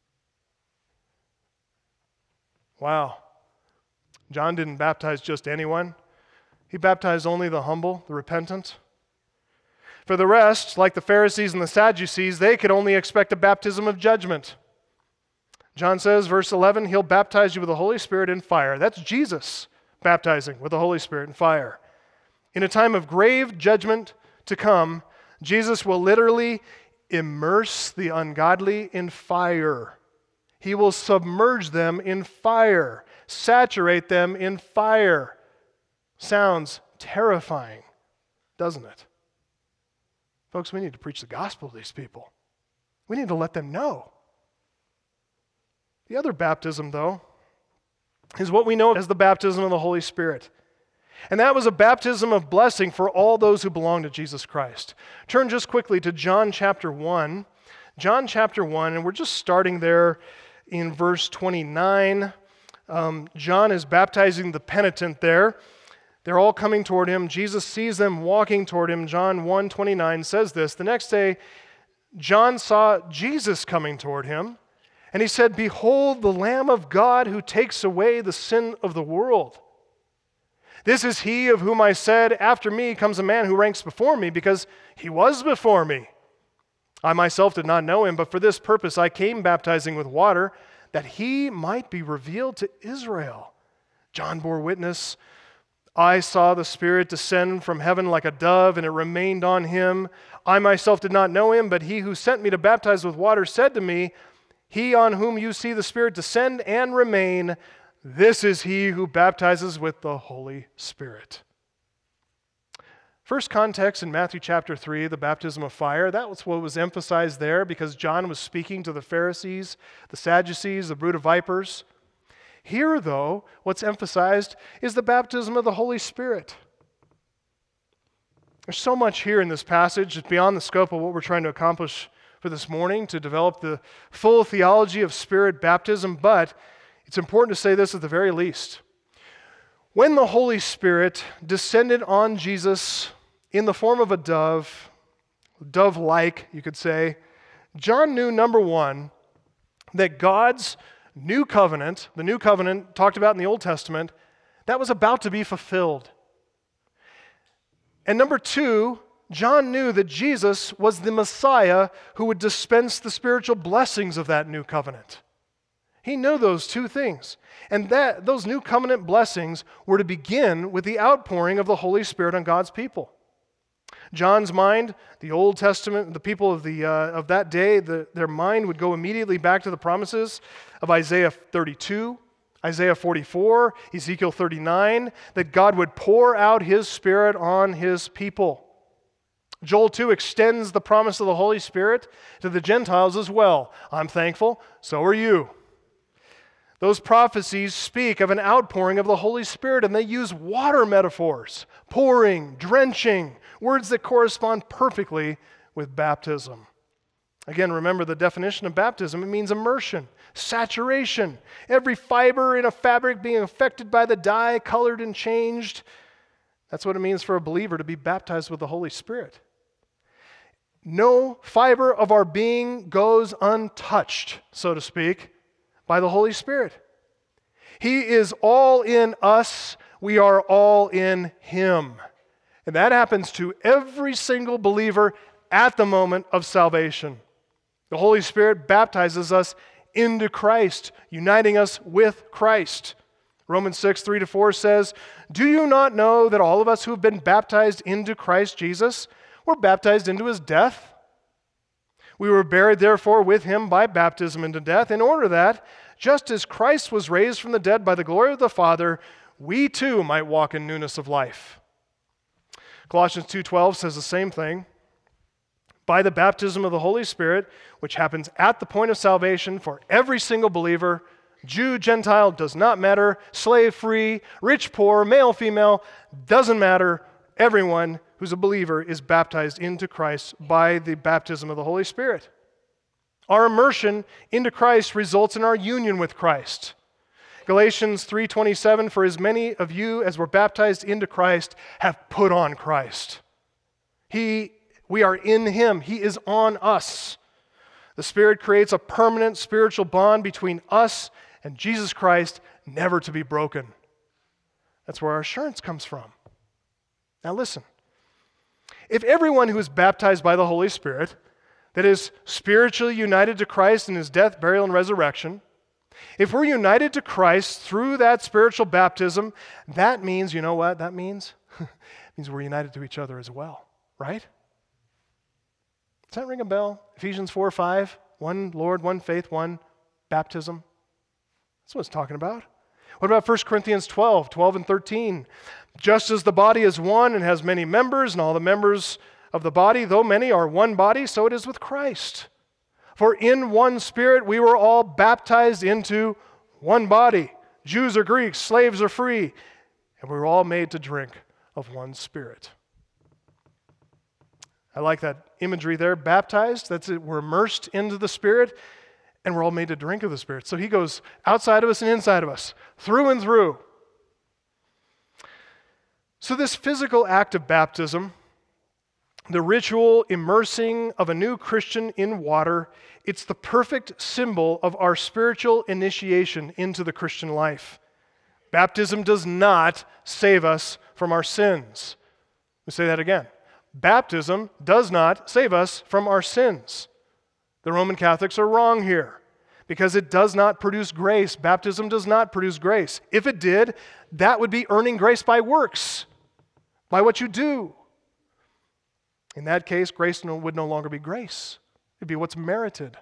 Wow. John didn't baptize just anyone. He baptized only the humble, the repentant. For the rest, like the Pharisees and the Sadducees, they could only expect a baptism of judgment. John says, verse 11, he'll baptize you with the Holy Spirit and fire. That's Jesus baptizing with the Holy Spirit and fire. In a time of grave judgment to come, Jesus will literally immerse the ungodly in fire. He will submerge them in fire, saturate them in fire. Sounds terrifying, doesn't it? Folks, we need to preach the gospel to these people. We need to let them know. The other baptism, though, is what we know as the baptism of the Holy Spirit. And that was a baptism of blessing for all those who belong to Jesus Christ. Turn just quickly to John chapter 1. John chapter 1, and we're just starting there in verse 29. John is baptizing the penitent there. They're all coming toward him. Jesus sees them walking toward him. John 1:29 says this. The next day, John saw Jesus coming toward him, and he said, "Behold the Lamb of God who takes away the sin of the world. This is he of whom I said, after me comes a man who ranks before me, because he was before me. I myself did not know him, but for this purpose I came baptizing with water, that he might be revealed to Israel." John bore witness, "I saw the Spirit descend from heaven like a dove, and it remained on him. I myself did not know him, but he who sent me to baptize with water said to me, 'He on whom you see the Spirit descend and remain, this is he who baptizes with the Holy Spirit.'" First context in Matthew chapter 3, the baptism of fire, that was what was emphasized there because John was speaking to the Pharisees, the Sadducees, the brood of vipers. Here, though, what's emphasized is the baptism of the Holy Spirit. There's so much here in this passage, it's beyond the scope of what we're trying to accomplish for this morning, to develop the full theology of Spirit baptism, but it's important to say this at the very least. When the Holy Spirit descended on Jesus in the form of a dove, dove-like, you could say, John knew, number one, that God's new covenant, the new covenant talked about in the Old Testament, that was about to be fulfilled. And number two, John knew that Jesus was the Messiah who would dispense the spiritual blessings of that new covenant. He knew those two things. And that those new covenant blessings were to begin with the outpouring of the Holy Spirit on God's people. John's mind, the Old Testament, the people of that day, their mind would go immediately back to the promises of Isaiah 32, Isaiah 44, Ezekiel 39, that God would pour out His Spirit on His people. Joel 2 extends the promise of the Holy Spirit to the Gentiles as well. I'm thankful, so are you. Those prophecies speak of an outpouring of the Holy Spirit, and they use water metaphors, pouring, drenching, words that correspond perfectly with baptism. Again, remember the definition of baptism. It means immersion, saturation, every fiber in a fabric being affected by the dye, colored and changed. That's what it means for a believer to be baptized with the Holy Spirit. No fiber of our being goes untouched, so to speak, by the Holy Spirit. He is all in us. We are all in Him. And that happens to every single believer at the moment of salvation. The Holy Spirit baptizes us into Christ, uniting us with Christ. Romans 6, 3-4 says, "Do you not know that all of us who have been baptized into Christ Jesus were baptized into His death? We were buried, therefore, with him by baptism into death, in order that, just as Christ was raised from the dead by the glory of the Father, we too might walk in newness of life. Colossians 2:12 says the same thing. By the baptism of the Holy Spirit, which happens at the point of salvation for every single believer, Jew, Gentile, does not matter, slave, free, rich, poor, male, female, doesn't matter. Everyone who's a believer is baptized into Christ by the baptism of the Holy Spirit. Our immersion into Christ results in our union with Christ. Galatians 3:27, for as many of you as were baptized into Christ have put on Christ. We are in him. He is on us. The Spirit creates a permanent spiritual bond between us and Jesus Christ, never to be broken. That's where our assurance comes from. Now listen, if everyone who is baptized by the Holy Spirit, that is spiritually united to Christ in his death, burial, and resurrection, if we're united to Christ through that spiritual baptism, that means, you know what that means? It means we're united to each other as well, right? Does that ring a bell? Ephesians 4:5, one Lord, one faith, one baptism. That's what it's talking about. What about 1 Corinthians 12 and 13? Just as the body is one and has many members, and all the members of the body, though many, are one body, so it is with Christ. For in one Spirit we were all baptized into one body. Jews or Greeks, slaves or free, and we were all made to drink of one Spirit. I like that imagery there. Baptized, that's it. We're immersed into the Spirit, and we're all made to drink of the Spirit. So he goes outside of us and inside of us, through and through. So this physical act of baptism, the ritual immersing of a new Christian in water, it's the perfect symbol of our spiritual initiation into the Christian life. Baptism does not save us from our sins. Let me say that again. Baptism does not save us from our sins. The Roman Catholics are wrong here because it does not produce grace. Baptism does not produce grace. If it did, that would be earning grace by works, by what you do. In that case, grace would no longer be grace. It'd be what's merited.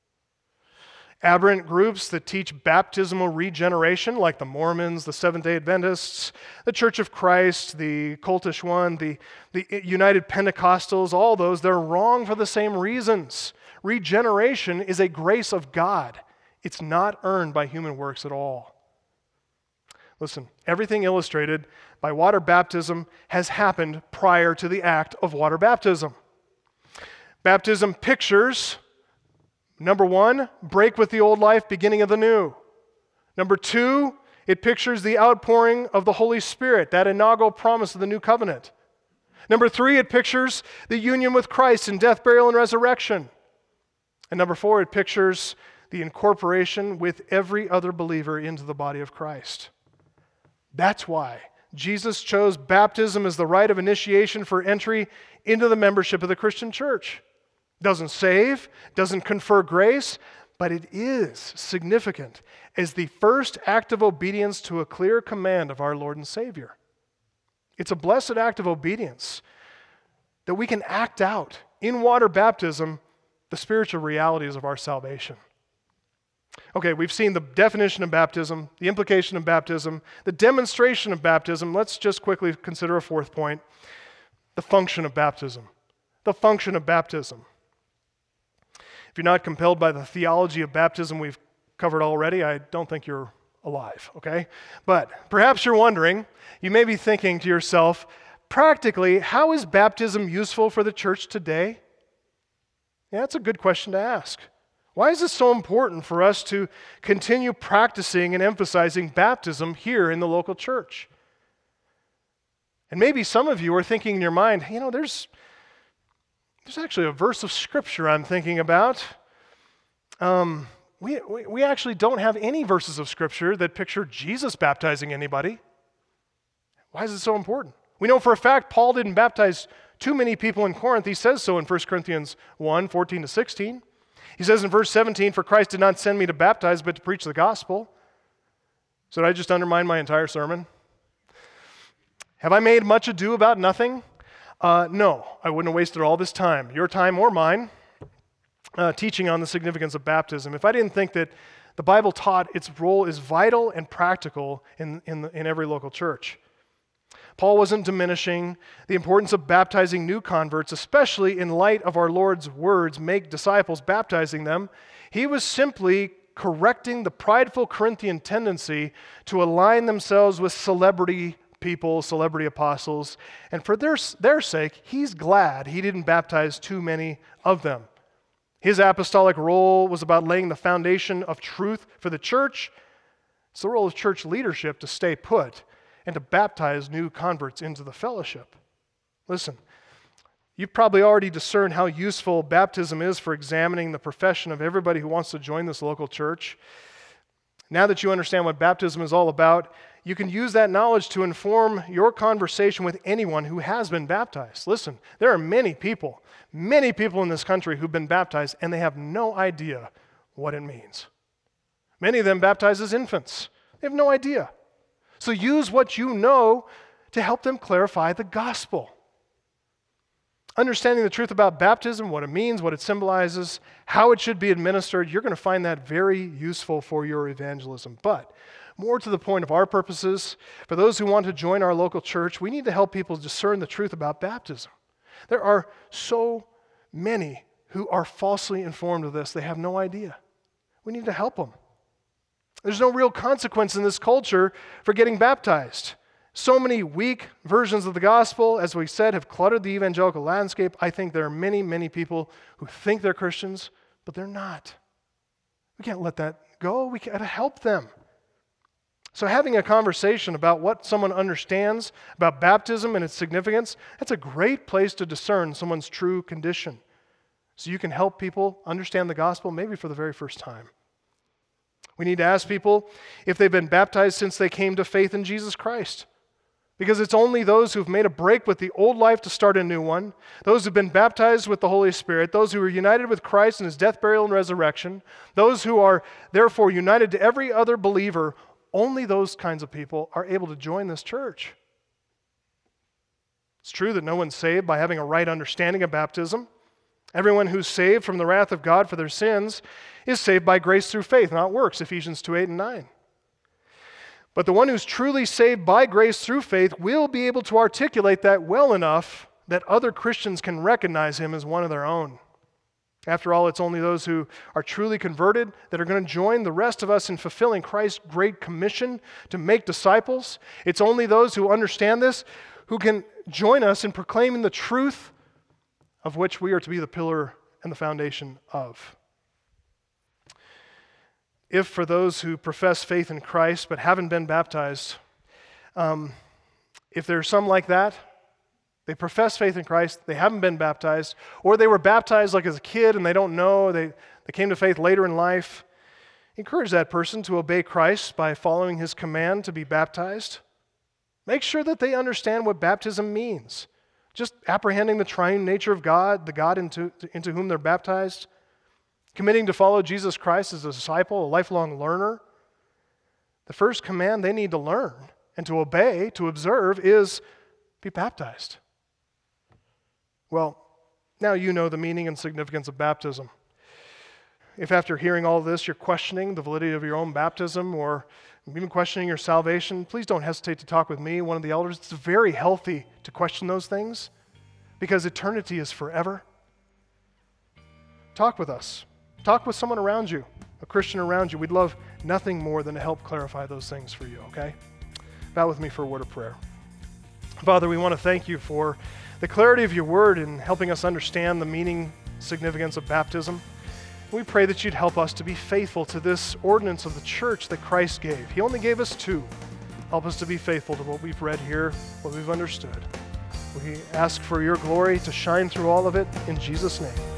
Aberrant groups that teach baptismal regeneration, like the Mormons, the Seventh-day Adventists, the Church of Christ, the cultish one, the United Pentecostals, all those, they're wrong for the same reasons. Regeneration is a grace of God. It's not earned by human works at all. Listen, everything illustrated by water baptism has happened prior to the act of water baptism. Baptism pictures, number one, break with the old life, beginning of the new. Number two, it pictures the outpouring of the Holy Spirit, that inaugural promise of the new covenant. Number three, it pictures the union with Christ in death, burial, and resurrection. And number four, it pictures the incorporation with every other believer into the body of Christ. That's why Jesus chose baptism as the rite of initiation for entry into the membership of the Christian church. Doesn't save, doesn't confer grace, but it is significant as the first act of obedience to a clear command of our Lord and Savior. It's a blessed act of obedience that we can act out in water baptism the spiritual realities of our salvation. Okay, we've seen the definition of baptism, the implication of baptism, the demonstration of baptism. Let's just quickly consider a fourth point, the function of baptism. The function of baptism. If you're not compelled by the theology of baptism we've covered already, I don't think you're alive, okay? But perhaps you're wondering, you may be thinking to yourself, practically, how is baptism useful for the church today? Yeah, that's a good question to ask. Why is it so important for us to continue practicing and emphasizing baptism here in the local church? And maybe some of you are thinking in your mind, there's actually a verse of Scripture I'm thinking about. We actually don't have any verses of Scripture that picture Jesus baptizing anybody. Why is it so important? We know for a fact Paul didn't baptize too many people in Corinth. He says so in 1 Corinthians 1:14-16. He says in verse 17, for Christ did not send me to baptize, but to preach the gospel. So did I just undermine my entire sermon? Have I made much ado about nothing? No, I wouldn't have wasted all this time, your time or mine. teaching on the significance of baptism if I didn't think that the Bible taught its role is vital and practical in every local church. Paul wasn't diminishing the importance of baptizing new converts, especially in light of our Lord's words, make disciples, baptizing them. He was simply correcting the prideful Corinthian tendency to align themselves with celebrity people, celebrity apostles, and for their sake, he's glad he didn't baptize too many of them. His apostolic role was about laying the foundation of truth for the church. It's the role of church leadership to stay put and to baptize new converts into the fellowship. Listen, you've probably already discerned how useful baptism is for examining the profession of everybody who wants to join this local church. Now that you understand what baptism is all about, you can use that knowledge to inform your conversation with anyone who has been baptized. Listen, there are many people in this country who've been baptized and they have no idea what it means. Many of them baptized as infants. They have no idea. So use what you know to help them clarify the gospel. Understanding the truth about baptism, what it means, what it symbolizes, how it should be administered, you're going to find that very useful for your evangelism. But more to the point of our purposes, for those who want to join our local church, we need to help people discern the truth about baptism. There are so many who are falsely informed of this. They have no idea. We need to help them. There's no real consequence in this culture for getting baptized. So many weak versions of the gospel, as we said, have cluttered the evangelical landscape. I think there are many, many people who think they're Christians, but they're not. We can't let that go. We got to help them. So having a conversation about what someone understands about baptism and its significance, that's a great place to discern someone's true condition. So you can help people understand the gospel maybe for the very first time. We need to ask people if they've been baptized since they came to faith in Jesus Christ. Because it's only those who've made a break with the old life to start a new one, those who've been baptized with the Holy Spirit, those who are united with Christ in his death, burial, and resurrection, those who are therefore united to every other believer, only those kinds of people are able to join this church. It's true that no one's saved by having a right understanding of baptism. Everyone who's saved from the wrath of God for their sins is saved by grace through faith, not works, Ephesians 2:8 and 9. But the one who's truly saved by grace through faith will be able to articulate that well enough that other Christians can recognize him as one of their own. After all, it's only those who are truly converted that are going to join the rest of us in fulfilling Christ's great commission to make disciples. It's only those who understand this who can join us in proclaiming the truth of which we are to be the pillar and the foundation of. If for those who profess faith in Christ but haven't been baptized, if there's some like that, they profess faith in Christ, they haven't been baptized, or they were baptized like as a kid and they don't know, they came to faith later in life, encourage that person to obey Christ by following his command to be baptized. Make sure that they understand what baptism means. Just apprehending the triune nature of God, the God into whom they're baptized, committing to follow Jesus Christ as a disciple, a lifelong learner. The first command they need to learn and to obey, to observe, is be baptized. Well, now you know the meaning and significance of baptism. If after hearing all of this you're questioning the validity of your own baptism or even questioning your salvation, please don't hesitate to talk with me, one of the elders. It's very healthy to question those things because eternity is forever. Talk with us. Talk with someone around you, a Christian around you. We'd love nothing more than to help clarify those things for you, okay? Bow with me for a word of prayer. Father, we want to thank you for the clarity of your word in helping us understand the meaning, significance of baptism. We pray that you'd help us to be faithful to this ordinance of the church that Christ gave. He only gave us 2. Help us to be faithful to what we've read here, what we've understood. We ask for your glory to shine through all of it in Jesus' name.